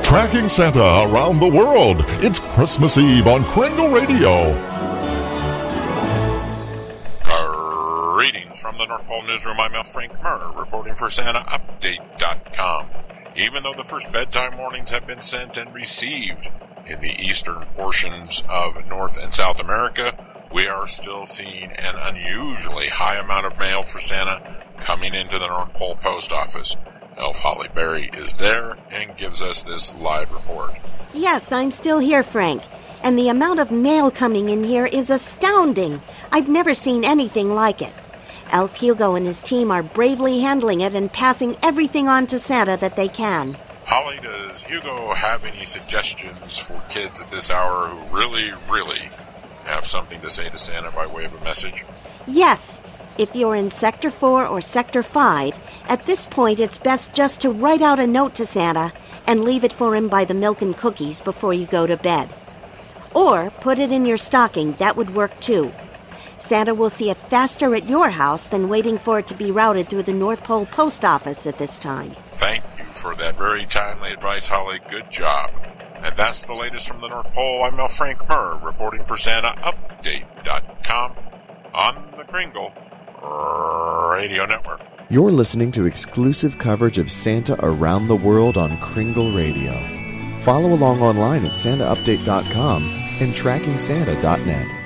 Tracking Santa around the world. It's Christmas Eve on Kringle Radio. Greetings from the North Pole Newsroom. I'm Frank Murr, reporting for SantaUpdate.com. Even though the first bedtime warnings have been sent and received in the eastern portions of North and South America, we are still seeing an unusually high amount of mail for Santa coming into the North Pole Post Office. Elf Holly Berry is there and gives us this live report. Yes, I'm still here, Frank. And the amount of mail coming in here is astounding. I've never seen anything like it. Elf Hugo and his team are bravely handling it and passing everything on to Santa that they can. Holly, does Hugo have any suggestions for kids at this hour who really have something to say to Santa by way of a message? Yes. If you're in Sector 4 or Sector 5, at this point it's best just to write out a note to Santa and leave it for him by the milk and cookies before you go to bed. Or put it in your stocking. That would work too. Santa will see it faster at your house than waiting for it to be routed through the North Pole Post Office at this time. Thank you for that very timely advice, Holly. Good job. And that's the latest from the North Pole. I'm Mel Frank Murr, reporting for SantaUpdate.com on the Kringle Radio Network. You're listening to exclusive coverage of Santa around the world on Kringle Radio. Follow along online at SantaUpdate.com and TrackingSanta.net.